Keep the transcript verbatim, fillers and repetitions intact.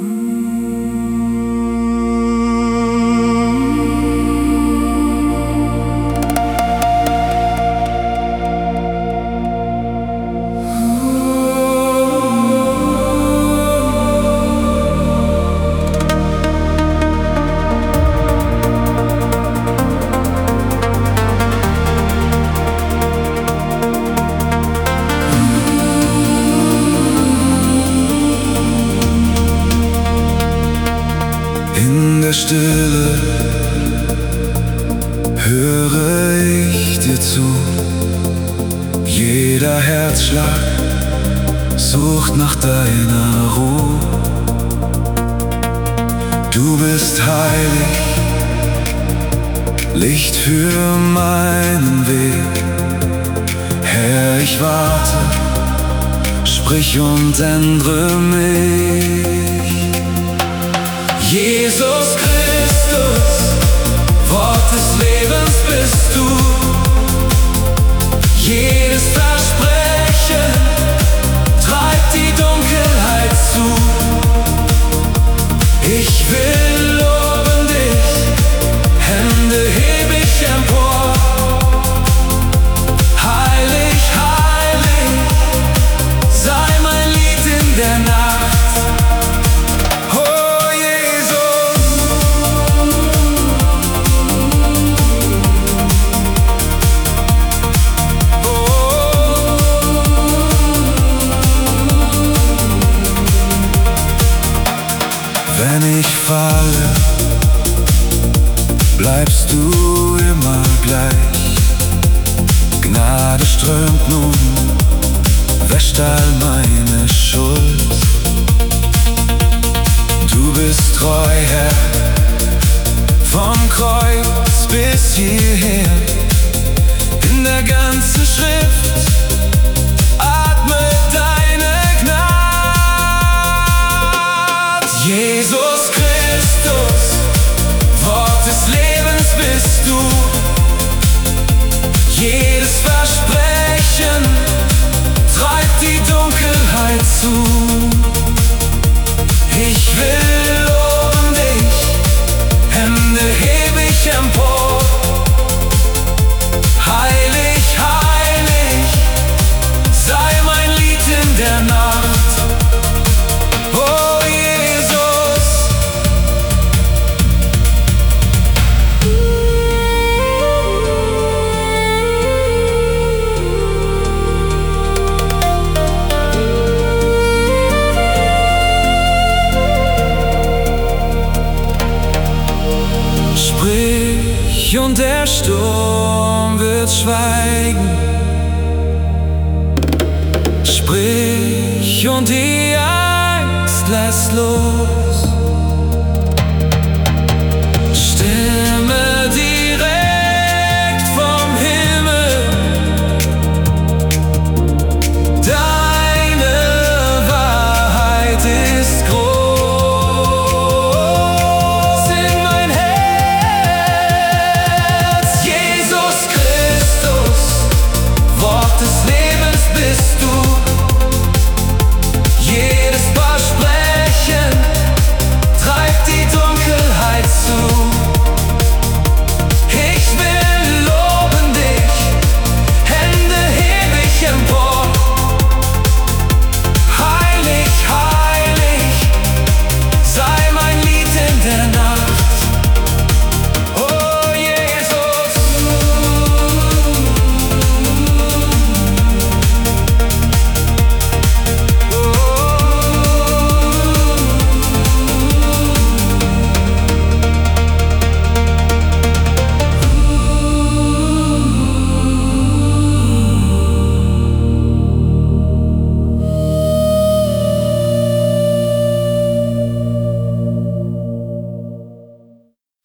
In der Stille höre ich dir zu. Jeder Herzschlag sucht nach deiner Ruhe. Du bist heilig, Licht für meinen Weg. Herr, ich warte, sprich und ändere mich. Jesus Christus, Wort des Lebens bist du. Jedes Versprechen treibt die Dunkelheit zu. Ich will loben dich, Hände heb ich empor. Heilig, heilig, sei mein Lied in der Nacht. Wenn ich falle, bleibst du immer gleich. Gnade strömt nun, wäscht all meine Schuld. Du bist treu, Herr, vom Kreuz bis hierher. In der ganzen Schrift atme deine Gnade. Jesus Christus, Wort des Lebens bist du. Jedes Versprechen treibt die Dunkelheit zu. Ich will loben dich, Hände heb ich empor. Heilig, heilig, sei mein Lied in der Nacht. Oh Jesus. Sprich und der Sturm wird schweigen. Sprich und die Angst lässt los.